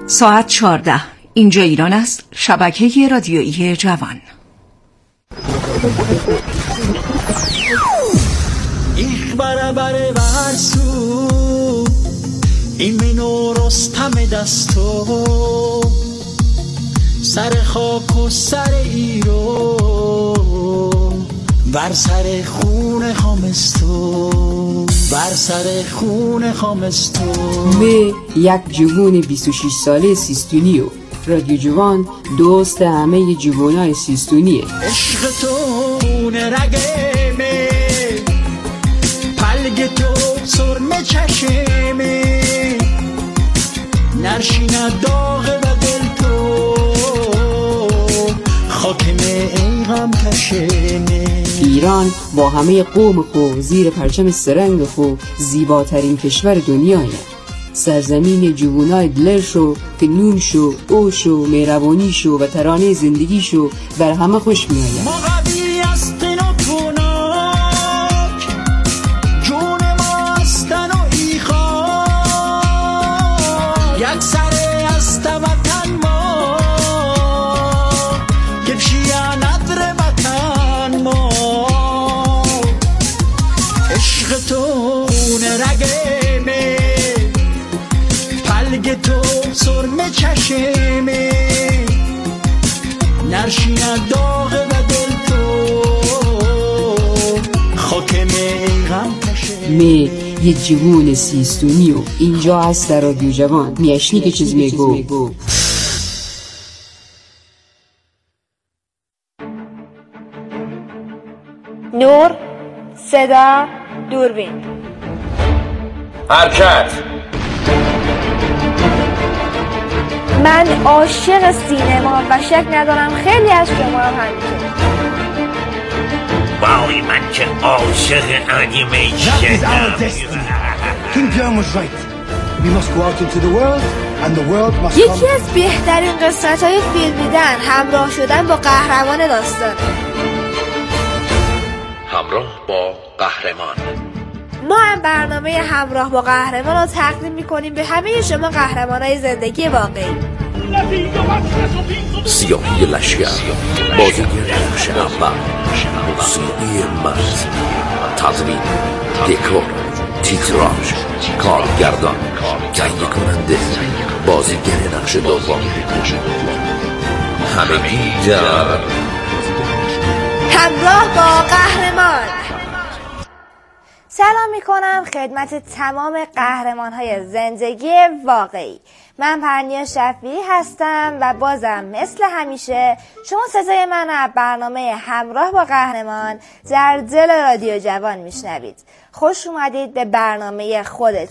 ساعت 14. اینجا ایران است. شبکه رادیویی جوان. Ich برابر ورسو ایمنو رستم دستو سر خاک و سر ایرو بر سر خون خامستو بر سر خون خامستو. می یک جوون 26 ساله سیستونیو. رادیو جوان دوست همه جوانای سیستونیه. عشق تو خون رگمه پلگ تو سرمه چشمه نرشینه داغ و دل تو خاکمه ای غم کشمه. ایران با همه قوم خو زیر پرچم سرنگ خو زیباترین کشور دنیایه. سرزمین جوونای دلرشو که نونشو، اوشو، مهربانیشو و ترانه زندگیشو بر همه خوش میآید. ما قوی هستن و توناک جون ما هستن و ایخاک یک سره هست وطن ما که بشیه ندر وطن ما. عشق تو خون رگمه پلگ تو سرمه چشمه نرشینه داغ و دل تو خاکمه ای غم کشه. می یه جوون سیستونیو اینجا هست در رادیو جوان. میشنی که چیز میگو. نور، صدا، دوربین. حرکت. من عاشق سینما و شک ندارم خیلی از شما هم همینطور. وای من که عاشق انیمیشنم. King Björn was right. We must go out into the world and the world must come. یکی از بهترین قسمت‌های فیلم دیدن همراه شدن با قهرمان داستان. همراه با قهرمان. ما هم برنامه همراه با قهرمان رو تقدیم می‌کنیم به همه شما قهرمان‌های زندگی واقعی. سیاهی لشگر، بازیگر نقش اول، موسیقی مرز، تدوین، دکور، تیتراژ، کارگردان، تهیه کننده، بازیگر نقش دوم، همگی در همراه با قهرمان. سلام میکنم خدمت تمام قهرمان‌های زندگی واقعی. من پرنیا شفیعی هستم و بازم مثل همیشه شما صدای من از برنامه همراه با قهرمان در دل رادیو جوان میشنوید. خوش اومدید به برنامه خودت.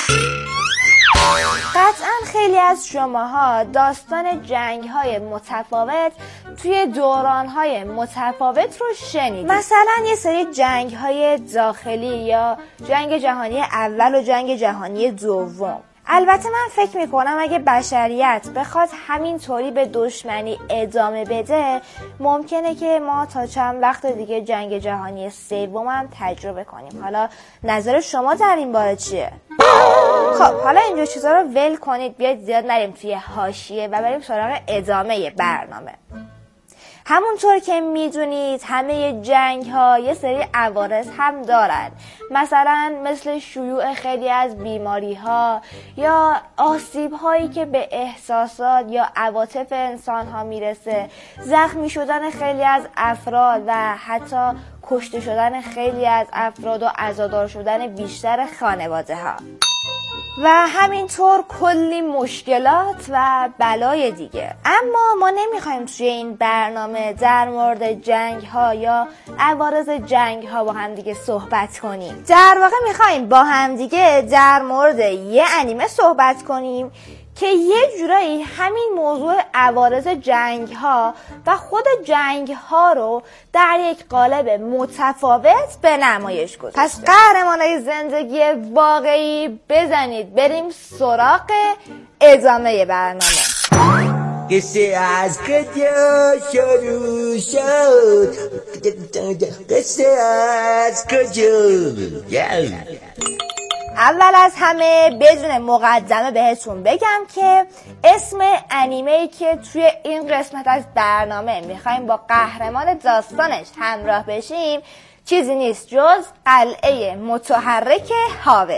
قطعا خیلی از شماها داستان جنگ‌های متفاوت توی دوران‌های متفاوت رو شنیدید. مثلا یه سری جنگ‌های داخلی یا جنگ جهانی اول و جنگ جهانی دوم. البته من فکر میکنم اگه بشریت بخواد همینطوری به دشمنی ادامه بده ممکنه که ما تا چند وقت دیگه جنگ جهانی سوم هم تجربه کنیم. حالا نظر شما در این باره چیه؟ خب حالا اینجور چیزا رو ول کنید، بیاید زیاد نریم توی حاشیه و بریم سراغ ادامه برنامه. همونطور که میدونید همه جنگ ها یه سری عوارض هم دارن، مثلا مثل شیوع خیلی از بیماری ها یا آسیب هایی که به احساسات یا عواطف انسان ها میرسه، زخمی شدن خیلی از افراد و حتی کشته شدن خیلی از افراد و عزادار شدن بیشتر خانواده ها و همینطور کلی مشکلات و بلای دیگه. اما ما نمیخوایم توی این برنامه در مورد جنگ ها یا عوارض جنگ ها با هم دیگه صحبت کنیم. در واقع میخوایم با هم دیگه در مورد یه انیمه صحبت کنیم که یه جورایی همین موضوع عوارض جنگ ها و خود جنگ ها رو در یک قالب متفاوت به نمایش گذاشته. پس قهرمانای زندگی واقعی بزنید بریم سراغ ادامه برنامه. قصه از کجا شروع شد، قصه از کجا. اول از همه بدون مقدمه بهتون بگم که اسم انیمه‌ای که توی این قسمت از برنامه میخوایم با قهرمان داستانش همراه بشیم چیزی نیست جز قلعه متحرک هاول.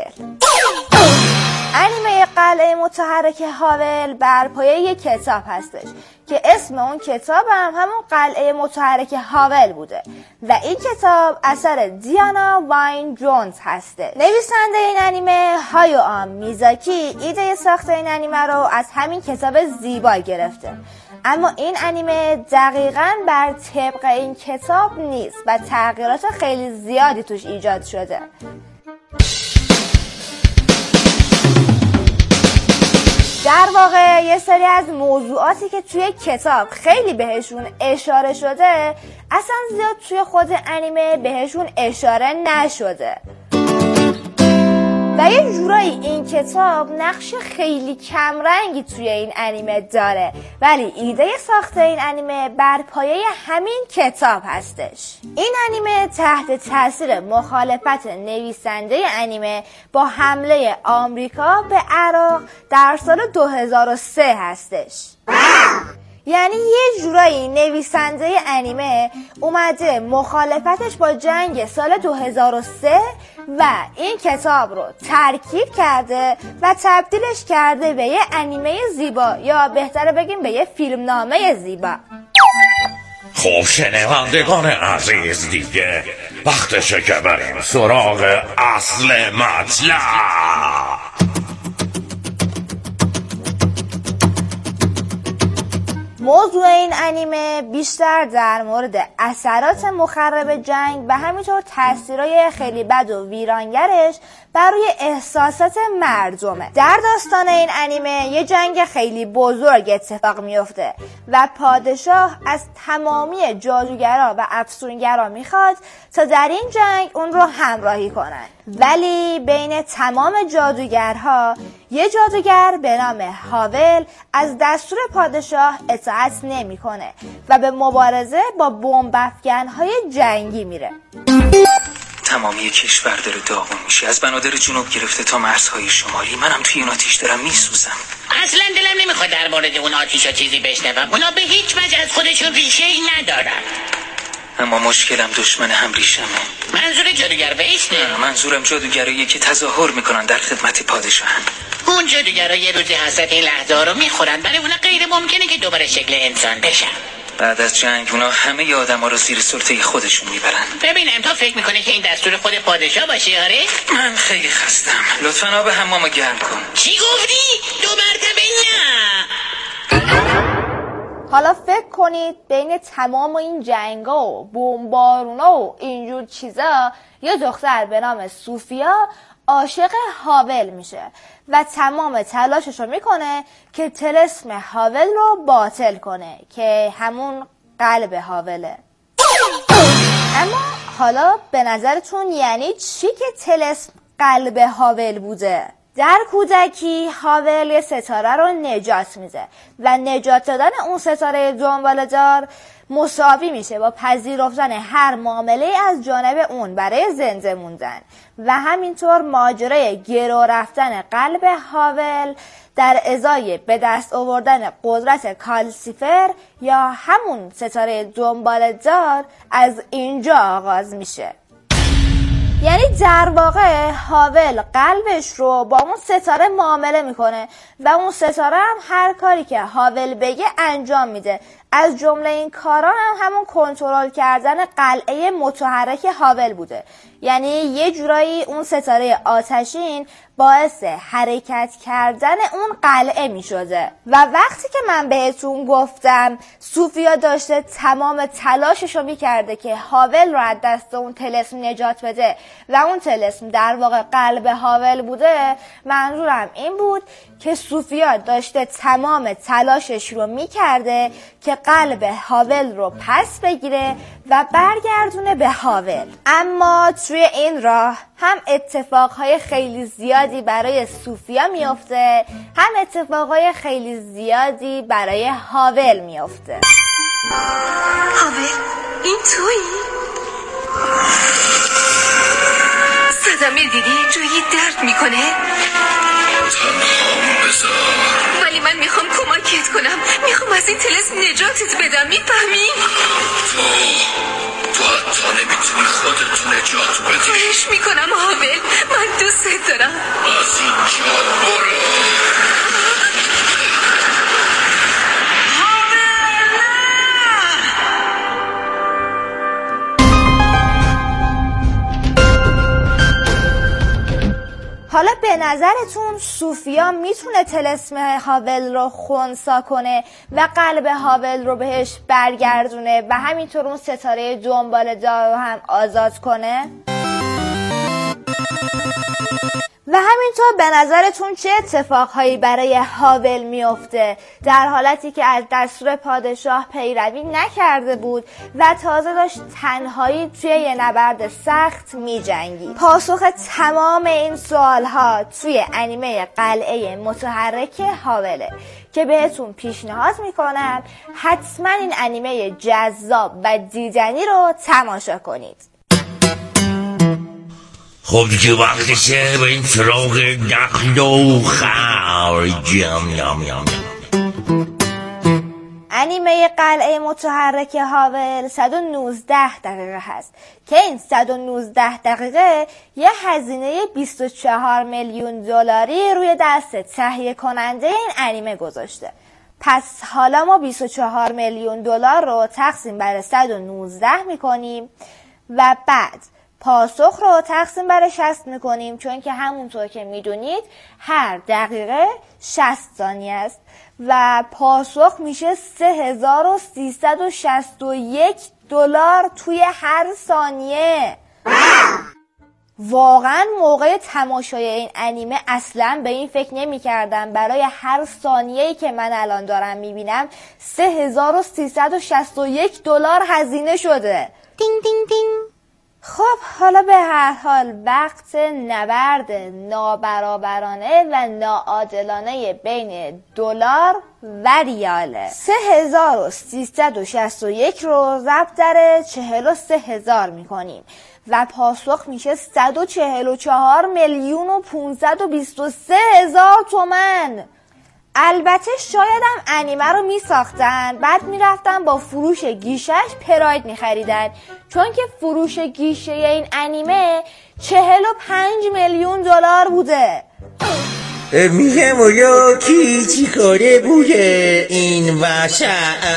انیمه قلعه متحرک هاول بر پایه یک کتاب هستش که اسم اون کتاب هم همون قلعه متحرک هاول بوده و این کتاب اثر دیانا واین جونز هسته. نویسنده این انیمه هایو میزاکی ایده ساخت این انیمه رو از همین کتاب زیبا گرفته، اما این انیمه دقیقاً بر طبق این کتاب نیست و تغییرات خیلی زیادی توش ایجاد شده. در واقع یه سری از موضوعاتی که توی کتاب خیلی بهشون اشاره شده اصلا زیاد توی خود انیمه بهشون اشاره نشده و یه جورایی این کتاب نقش خیلی کمرنگی توی این انیمه داره، ولی ایده ساخت این انیمه بر پایه همین کتاب هستش. این انیمه تحت تاثیر مخالفت نویسنده انیمه با حمله آمریکا به عراق در سال 2003 هستش. یعنی یه جورایی نویسنده انیمه اومده مخالفتش با جنگ سال 2003 و این کتاب رو ترکیب کرده و تبدیلش کرده به یه انیمه زیبا، یا بهتره بگیم به یه فیلمنامه زیبا. خب شنوندگان عزیز، دیگه وقتشه که بریم سراغ اصل مطلب. موضوع این انیمه بیشتر در مورد اثرات مخرب جنگ و همینطور تاثیرهای خیلی بد و ویرانگرش بر روی احساسات مردمه. در داستان این انیمه یه جنگ خیلی بزرگ اتفاق میفته و پادشاه از تمامی جادوگرا و افسونگرا میخواد تا در این جنگ اون رو همراهی کنن، ولی بین تمام جادوگرها یه جادوگر به نام هاول از دستور پادشاه اطاعت نمیکنه و به مبارزه با بمب افکن‌های جنگی میره. تمامی کشور داره داغون میشه، از بنادر جنوب گرفته تا مرزهای شمالی. منم توی این آتیش دارم میسوزم. اصلا دلم نمیخواد در مورد اون آتیشا چیزی بشنوم. اونا به هیچ وجه از خودشون ریشه ای ندارن. اما مشکلم دشمن هم ریشمه. منظور جادوگر ویسته؟ نه، منظورم جادوگرایی که تظاهر میکنن در خدمت پادشاهن. اون جادوگرا یه روزی حسرت این لحظه ها رو میخورن، برای اونا غیر ممکنه که دوباره شکل انسان بشن. بعد از جنگ اونا همه آدما رو زیر سلطه خودشون میبرن. ببینم تو فکر میکنه که این دستور خود پادشاه باشه؟ آره من خیلی خستم، لطفاً آب حمامو گرم کن. چی گفتی؟ 2 مرتبه نه. حالا فکر کنید بین تمام این جنگا و بمبارونا و اینجور چیزا یه دختر به نام سوفیا عاشق هاول میشه و تمام تلاشش رو میکنه که طلسم هاول رو باطل کنه که همون قلب هاوله. اما حالا به نظرتون یعنی چی که طلسم قلب هاول بوده؟ در کودکی هاول یه ستاره رو نجات میده و نجات دادن اون ستاره دنباله‌دار مساوی میشه با پذیرفتن هر معامله از جانب اون برای زنده موندن و همینطور ماجرای گرو رفتن قلب هاول در ازای به دست آوردن قدرت کالسیفر یا همون ستاره دنباله‌دار از اینجا آغاز میشه. یعنی در واقع هاول قلبش رو با اون ستاره معامله میکنه و اون ستاره هم هر کاری که هاول بگه انجام میده. از جمله این کارا هم همون کنترل کردن قلعه متحرک هاول بوده. یعنی یه جورایی اون ستاره آتشین باعث حرکت کردن اون قلعه می شده. و وقتی که من بهتون گفتم سوفیا داشته تمام تلاشش رو می کرده که هاول رو از دست اون طلسم نجات بده و اون طلسم در واقع قلب هاول بوده، منظورم این بود که سوفیا داشته تمام تلاشش رو می کرده که قلب هاول رو پس بگیره و برگردونه به هاول. اما توی این راه هم اتفاقهای خیلی زیادی برای سوفیا میفته، هم اتفاقهای خیلی زیادی برای هاول میفته. هاول این تویی؟ صدم دیدی جایی درد میکنه؟ تنها بذار. ولی من میخوام کمکت کنم، میخوام از این طلسم نجاتت بدم، میفهمی؟ تو حتی نمیتونی خودتو نجات بدی. خواهش میکنم هاول، من دوستت دارم. از اینجا برو. حالا به نظرتون سوفیا میتونه طلسم هاول رو خنثی کنه و قلب هاول رو بهش برگردونه و همینطور اون ستاره دنبال دار رو هم آزاد کنه؟ و همینطور به نظرتون چه اتفاقهایی برای هاول میفته در حالتی که از دستور پادشاه پیروی نکرده بود و تازه داشت تنهایی توی یه نبرد سخت میجنگید؟ پاسخ تمام این سوالها توی انیمه قلعه متحرک هاوله که بهتون پیشنهاد میکنم حتما این انیمه جذاب و دیدنی رو تماشا کنید. خب دیگه وقتشه به این سراغ نقل و خرج. انیمه قلعه متحرک هاول 119 دقیقه هست که این 119 دقیقه یه هزینه 24 میلیون دلاری روی دست تهیه کننده این انیمه گذاشته. پس حالا ما 24 میلیون دلار رو تقسیم بر 119 میکنیم و بعد پاسخ رو تقسیم بر 60 میکنیم، چون که همونطور که میدونید هر دقیقه 60 ثانیه است و پاسخ میشه 3361 دلار توی هر ثانیه. واقعا موقع تماشای این انیمه اصلا به این فکر نمی کردم برای هر ثانیه‌ای که من الان دارم میبینم 3361 دلار هزینه شده. دینگ دینگ دینگ. خب حالا به هر حال وقت نبرد نابرابرانه و ناعادلانه بین دلار و ریاله. 3361 رو ضرب در 43000 میکنیم و پاسخ میشه 144 میلیون و 523 هزار تومن. البته شایدم انیمه رو می ساختن بعد می رفتن با فروش گیشش پراید می خریدن، چون که فروش گیشه این انیمه 45 میلیون دلار بوده. میگم اویا کی چی کاره بوده این وسط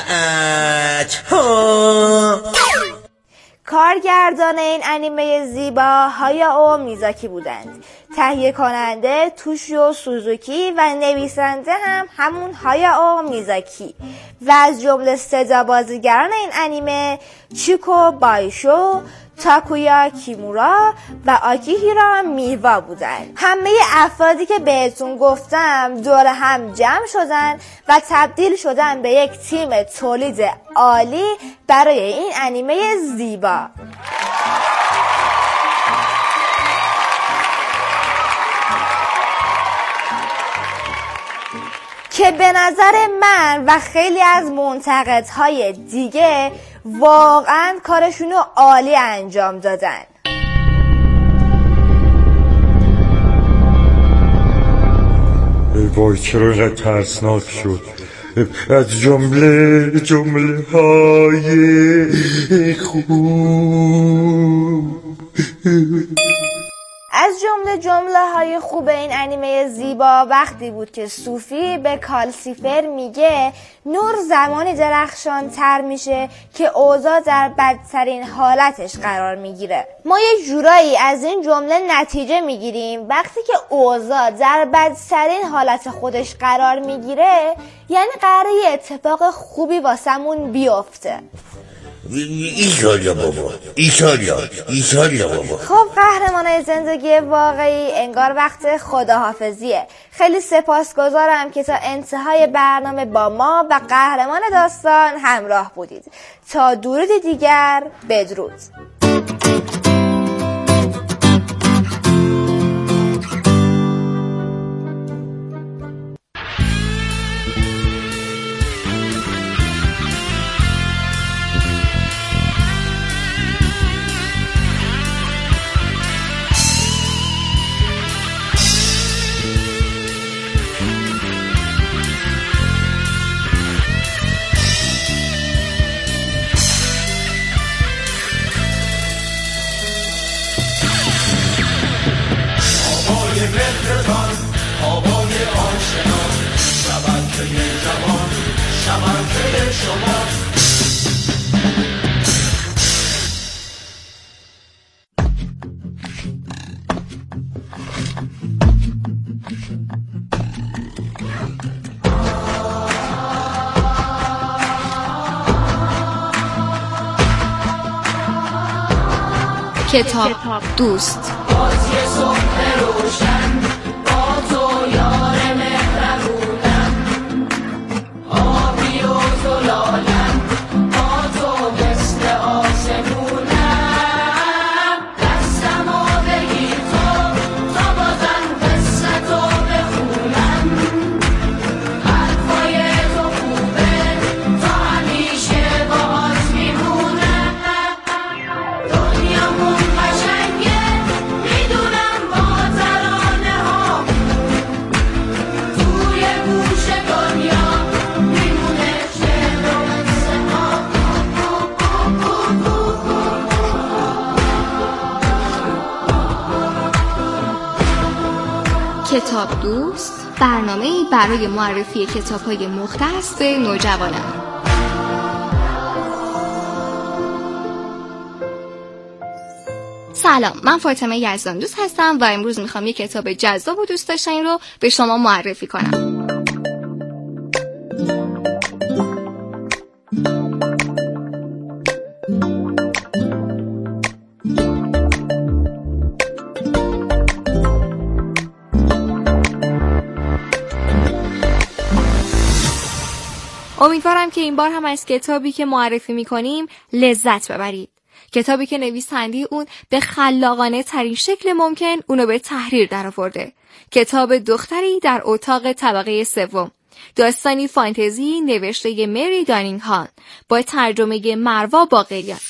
ها؟ کارگردان این انیمه زیبا هایائو میزاکی بودند، تهیه کننده توشیو سوزوکی و نویسنده هم همون هایائو میزاکی و از جمله صدا بازیگران این انیمه چیکو بایشو، تاکویا کیمورا و آکیهیرا میوا بودند. همه افرادی که بهتون گفتم دور هم جمع شدن و تبدیل شدن به یک تیم تولید عالی برای این انیمه زیبا. که به نظر من و خیلی از منتقدهای دیگه واقعا کارشونو عالی انجام دادن. وای چرا اینقدر ترسناک شد؟ از جمله های خوب از جمله های خوب این انیمه زیبا وقتی بود که صوفی به کالسیفر میگه نور زمانی درخشان تر میشه که اوضاع در بدترین حالتش قرار میگیره. ما یه جورایی از این جمله نتیجه میگیریم وقتی که اوضاع در بدترین حالت خودش قرار میگیره یعنی قراره یه اتفاق خوبی واسمون بیفته. ایشالله بابا، ایشالله بابا. خب قهرمانای زندگی واقعی انگار وقت خداحافظیه. خیلی سپاسگزارم که تا انتهای برنامه با ما و قهرمان داستان همراه بودید. تا درود دیگر، بدرود. کتاب دوست. کتاب دوست برنامه‌ای برای معرفی کتاب‌های مختص به نوجوانان. سلام، من فاطمه یزدان دوست هستم و امروز میخوام یک کتاب جذاب و دوست داشتنی رو به شما معرفی کنم. امیدوارم که این بار هم از کتابی که معرفی می‌کنیم لذت ببرید. کتابی که نویسنده اون به خلاقانه ترین شکل ممکن اونو به تحریر درآورده. کتاب دختری در اتاق طبقه سوم. داستانی فانتزی نوشته مری دانینگهام با ترجمه مروا باقریان.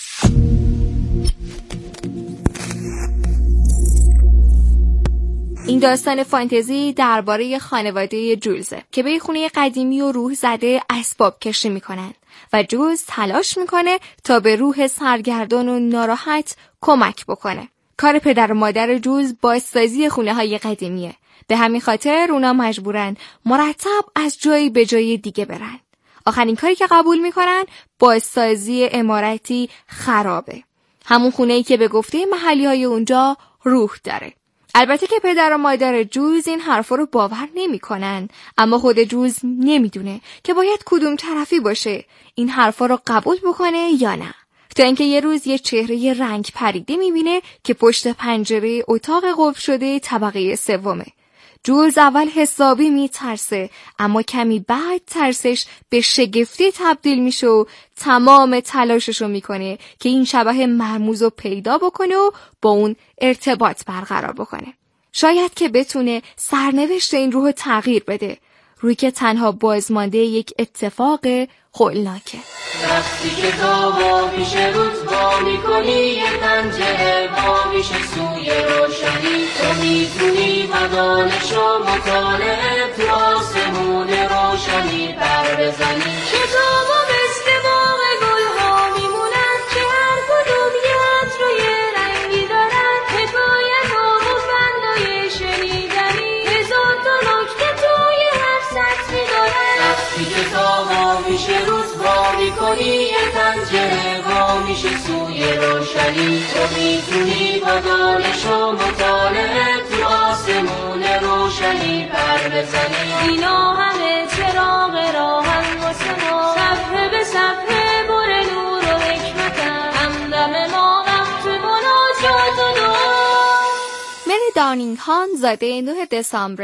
این داستان فانتزی درباره خانواده جولزه که به خونه قدیمی و روح زده اسباب کشی میکنن و جولز تلاش میکنه تا به روح سرگردان و ناراحت کمک بکنه. کار پدر و مادر جولز بازسازی خونه های قدیمیه. به همین خاطر اونا مجبورن مرتب از جایی به جای دیگه برن. آخرین کاری که قبول میکنن بازسازی عمارتی خرابه. همون خونه‌ای که به گفته محلی های اونجا روح داره. البته که پدر و مادر جولز این حرفا رو باور نمی‌کنن، اما خود جولز نمیدونه که باید کدوم طرفی باشه، این حرفا رو قبول بکنه یا نه. تا اینکه یه روز یه چهره رنگ پریده می‌بینه که پشت پنجره اتاق قفل شده طبقه سومه. جولز اول حسابی میترسه، اما کمی بعد ترسش به شگفتی تبدیل میشه و تمام تلاششو میکنه که این شبح مرموزو پیدا بکنه و با اون ارتباط برقرار بکنه. شاید که بتونه سرنوشت این روحو تغییر بده، روی که تنها بازمانده یک اتفاق هولناکه. وقتی که تابا میشه رود با میکنی یه پنجره با میشه سوی روشنی، تو میتونی و دانش و مطالعه تو آسمون روشنی پر بزنی. کتابا مثل باغ گلها میمونن که هر کدوم یه عطر و یه رنگی دارن، حکایت ها و فندای شنیدنی، هزار تا نکته توی هر سطری دارن. وقتی کتابا میشه رود با میکنی یه پنجره با میشه سوی روشنی، تو میتونی با دانش و مطالعه تو آسمون روشنی پر بزنی. اینا همه چراغ راهن واسه ما، صفحه به صفحه پر نور و حکمتن، همدم ما وقت مناجات و دعا. مری دانینگهام زاده 9 دسامبر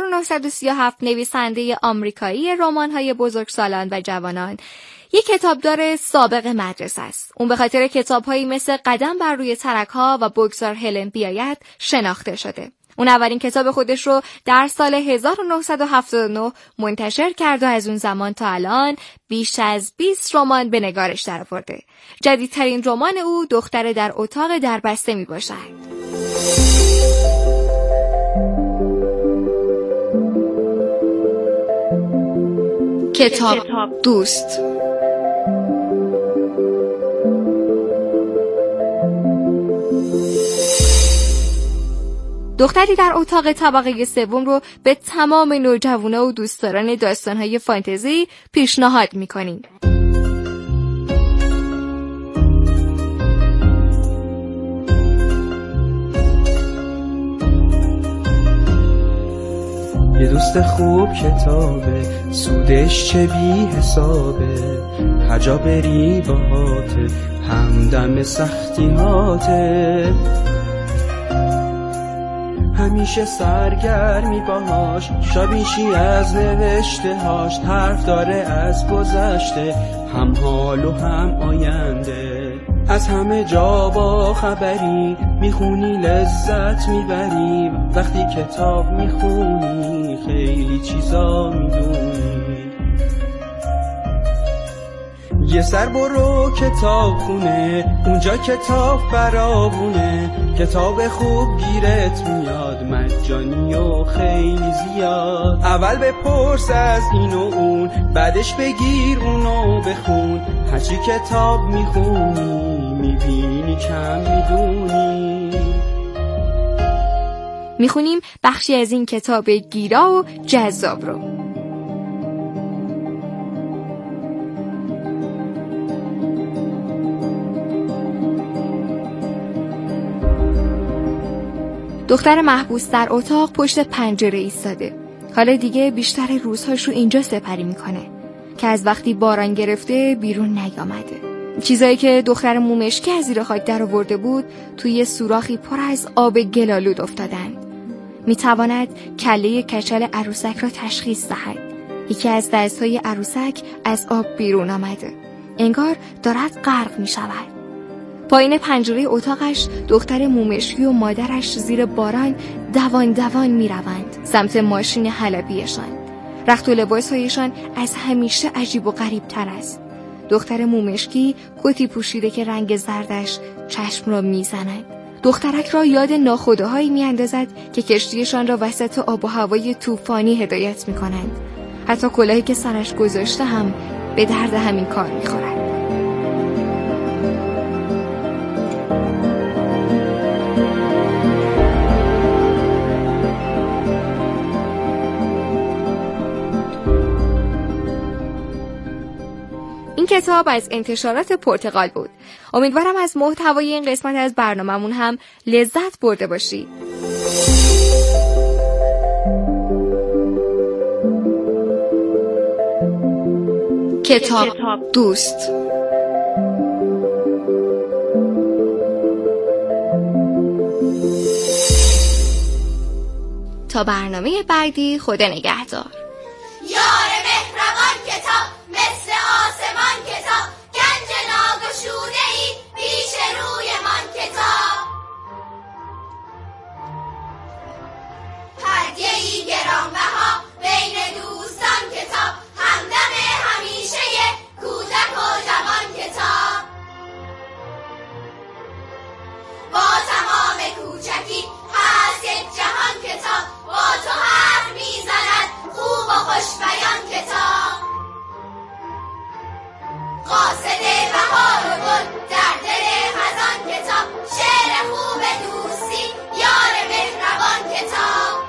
1937 نویسنده آمریکایی رمان‌های بزرگسالان و جوانان، یک کتابدار سابق مدرسه است. اون به خاطر کتاب‌هایی مثل قدم بر روی ترک‌ها و بگذار هلن بیاید شناخته شده. اون اولین کتاب خودش رو در سال 1979 منتشر کرد و از اون زمان تا الان بیش از 20 رمان به نگارش درآورده. جدیدترین رمان او دختر در اتاق دربسته میباشد. کتاب دوست. دختری در اتاق طبقه سوم رو به تمام نوجوانا و دوستداران داستان‌های فانتزی پیشنهاد می‌کنیم. یه دوست خوب کتابه، سودش چه بی حسابه. هجا بری باهاته، همدم سختی هاته. همیشه سرگرمی باهاش، شابیشی از نوشته هاش. حرف داره از گذشته، هم حال و هم آینده. از همه جا با خبری، میخونی لذت میبری. وقتی کتاب میخونی خیلی چیزا میدونی. یه سر برو کتاب خونه، اونجا کتاب فراوونه. کتاب خوب گیرت میاد، مجانی و خیلی زیاد. اول بپرس از این و اون، بعدش بگیر اونو بخون. هرچی کتاب میخونی میبینی کم میدونی. میخونیم بخشی از این کتاب گیرا و جذاب رو. دختر محبوس در اتاق پشت پنجره ایستاده. حالا دیگه بیشتر روزهاش رو اینجا سپری میکنه که از وقتی باران گرفته بیرون نیامده. چیزایی که دختر مومشکی از زیر خاک در آورده بود توی سوراخی پر از آب گلالود افتادند. میتواند کله کچل عروسک را تشخیص دهد. یکی از دستهای عروسک از آب بیرون آمده. انگار دارد غرق میشود. پایین پنجره اتاقش دختر مومشکی و مادرش زیر باران دوان دوان می روند سمت ماشین حلبیشان. رخت و لباسهایشان از همیشه عجیب و غریب تر است. دختر مومشکی کتی پوشیده که رنگ زردش چشم را می زند. دخترک را یاد ناخودهایی می اندازد که کشتیشان را وسط آب و هوای طوفانی هدایت می کنند. حتی کلاهی که سرش گذاشته هم به درد همین کار می خورد. این کتاب از انتشارات پرتغال بود. امیدوارم از محتوای این قسمت از برنامه‌مون هم لذت برده باشید. کتاب دوست. تا برنامه بعدی، خدا نگهدار. یار مهربان کتاب، مثل آسمان کتاب، گنج ناگشوده ای پیش روی من کتاب. هدیه ای گرانبها بین دوستان کتاب، همدم همیشه کودک و جوان کتاب. با تمام کوچکی هست یک جهان کتاب، با تو حرف میزند خوب و خوش بیان کتاب. قاصد بهار و گل در دل خزان کتاب، شعر خوب دوستی یار مهربان کتاب.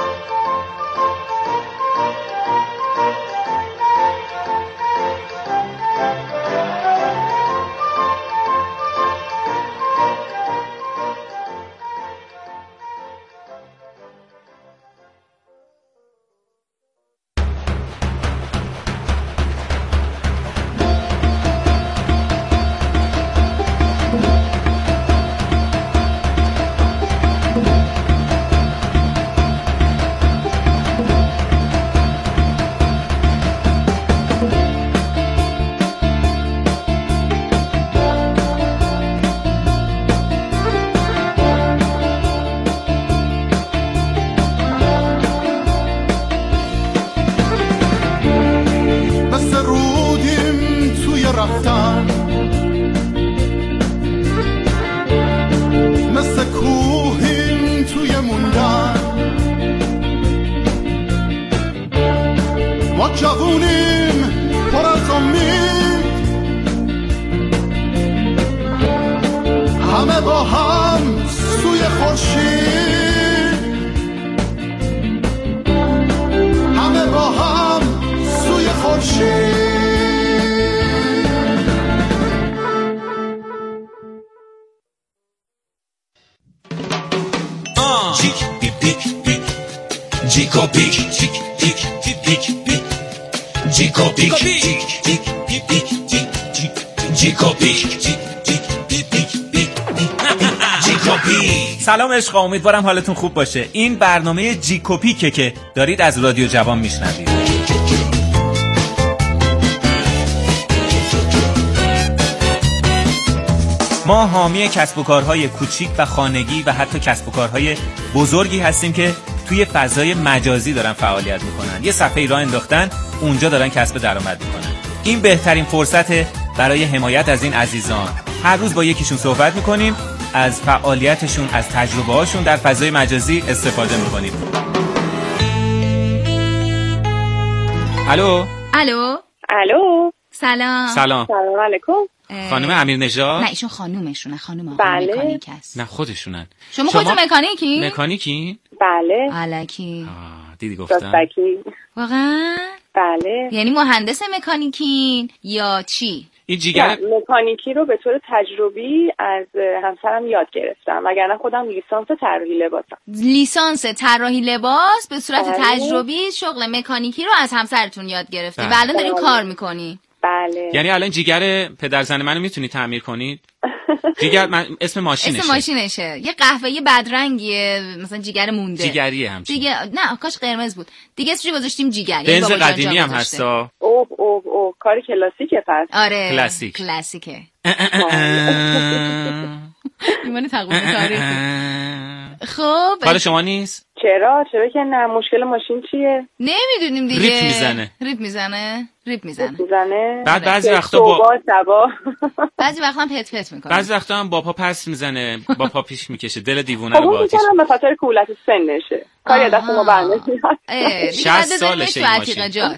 مثل کوهیم توی موندن، ما جوونیم پر از امید، همه با هم سوی خورشید، همه با هم سوی خورشید. جیکو پیک جیک پیک پیک پیک جیکو پیک جیکو پیک جیکو پیک. سلام عشقا، امیدوارم حالتون خوب باشه. این برنامه جیکو پیکه که دارید از رادیو جوان میشنوید. ما حامی کسب و کارهای کوچیک و خانگی و حتی کسب و کارهای بزرگی هستیم که توی فضای مجازی دارن فعالیت میکنن. یه صفحه راه انداختن، اونجا دارن کسب درآمد میکنن. این بهترین فرصته برای حمایت از این عزیزان. هر روز با یکیشون صحبت میکنیم، از فعالیتشون، از تجربه هاشون در فضای مجازی استفاده میکنیم. الو. سلام. سلام علیکم. خانم امیرنژاد؟ نه ایشون خانومشونه، خانوم بله. مکانیک هست. نه خودشونن. شما خودتون مکانیکی؟ مکانیکی؟ بله. الکی. دیدی گفتم. واقعا؟ بله. یعنی مهندس مکانیکین یا چی؟ این جیگر مکانیکی رو به طور تجربی از همسرم یاد گرفتم، وگرنه خودم لیسانس طراحی لباسم. لیسانس طراحی لباس به صورت تجربی شغل مکانیکی رو از همسرتون یاد گرفتی و الان دارین کار میکنی. بله. یعنی الان جیگر پدرزن منو میتونی تعمیر کنید؟ جیگر اسم ماشینشه. یه قهوه‌ای بدرنگیه، مثلا جیگر مونده. جیگریه همچین. نه کاش قرمز بود. دیگه اسمش گذاشتیم جیگر. بنز قدیمی هم هستا. اوه کار کلاسیکه پس. آره. کلاسیکه. میمونه تقویم تاریخی. خب کار شما نیست؟ چرا که نه؟ مشکل ماشین چیه؟ نمیدونیم دیگه. ریپ میزنه. بعد بعضی وقتا بعضی وقتا هم پت میکنه. بعضی وقتا هم با پا پس میزنه، با پا پیش میکشه، دل دیوونه رو با آتیش. به خاطر کولت سنشه. کاری دست ما برنمیاد. 60 سالشه این ماشین.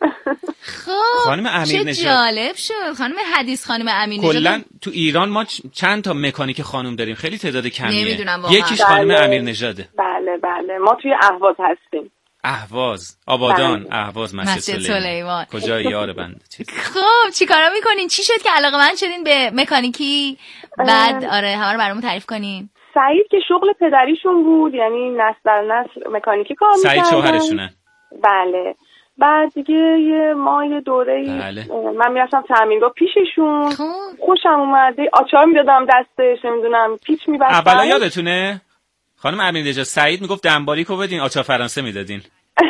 خب خانم امیرنژاد چه جالب شد. خانم حدیث خانم امیرنژاد. کلا تو ایران ما چند تا مکانیک خانم داریم، خیلی تعداد کمیه. نمیدونم واقعا. یکیش خانم امیرنژاده. بله ما توی اهواز هستیم. اهواز، آبادان، اهواز، مسجد سلیمان. کجای یار بنده. خب چیکارا میکنین؟ چی شد که علاقه‌مند شدین به مکانیکی؟ بعد همه رو برامون تعریف کنین. سعید که شغل پدریشون بود، یعنی نسل در نسل مکانیکی کار می‌کردن. سعید شوهرشونه. بله. بعد دیگه یه دوره‌ای من میرفتم تعمیرگاه پیششون. خوشم اومد. آچار میدادم دستش، نمیدونم پیچ می‌بستم. اولا یادتونه؟ خانم امیرنژاد سعید میگفت دنبالیکو بدین، آچار فرانسه میدادین.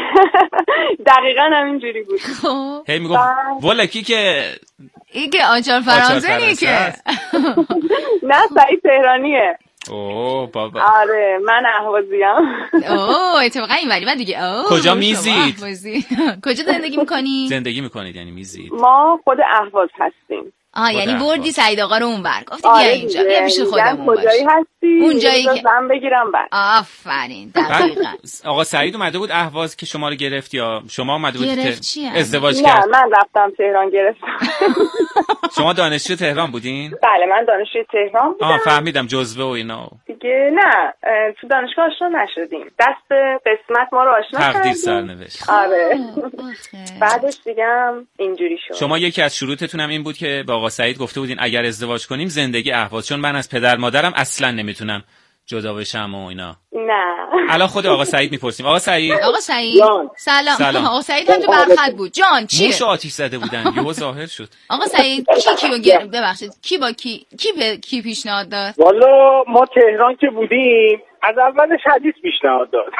دقیقاً همینجوری بود. هی میگفت ولکی که این که آچار فرانسه نیکه. نه سعید تهرانیه. اوه بابا. آره من اهوازیم. اوه اتفاقا این ولی من دیگه کجا میزید؟ کجا زندگی میکنی؟ زندگی میکنید یعنی میزید؟ ما خود اهواز هستیم. یعنی بردی سعید آقا رو اون بر گفتی بیا اینجا، بیا پیش خودمون باش. کجایی هستی؟ اونجایی که زن بگیرم بعد. آفرین دقیقاً. آقا سعید اومده بود اهواز که شما رو گرفت یا شما اومده بودید ازدواج کرد؟ نه من رفتم تهران گرفتم. شما دانشجو تهران بودین؟ بله من دانشجوی تهران بودم. فهمیدم جزوه و اینا. دیگه نه تو دانشگاه آشنا نشدیم. دست قسمت ما رو آشنا کردیم. تقدیر سرنوشت. آره. بعدش دیگه هم اینجوری شد. شما یکی از شروطتون هم این بود که با آقا سعید گفته بودین اگر ازدواج کنیم زندگی اهواز، چون من از پدر مادرم اصلا نمیتونم جدا بشم و اینا. نه. الان خود آقا سعید میپرسیم. آقا سعید سلام. آقا سعید هم تو برخط بود. جان چیه؟ موشو آتیش زده بودن یهو ظاهر شد. آقا سعید ببخشید کی به کی پیشنهاد داد؟ والا ما تهران که بودیم از اولش حدیث پیشنهاد داد.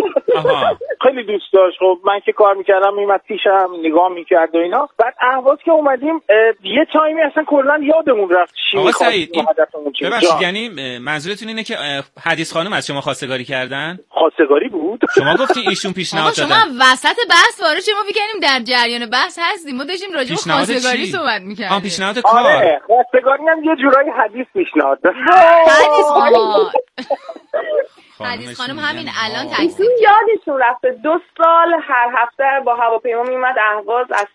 خیلی دوست داشت. خب من که کار میکردم میمد پیشم نگاه میکرد و اینا. بعد اهواز که اومدیم یه تایمی اصلا کلا یادمون رفت چی می‌خواستیم. ببخشید یعنی منظورتون اینه که حدیث خانم از شما خواستگاری کردن؟ خواستگاری بود. شما گفتی ایشون پیشنهاد دادن. شما وسط بحث وارد شما بگیم در جریان بحث هستیم. ما داشتیم راجع به خواستگاری صحبت می‌کردیم. پیشنهاد کار. آره خواستگاری هم یه جورایی حدیث پیشنهاد داد. حدیث خانم همین الان تکسی یادشون رفته 2 سال هر هفته با هواپیما میومد اهواز، از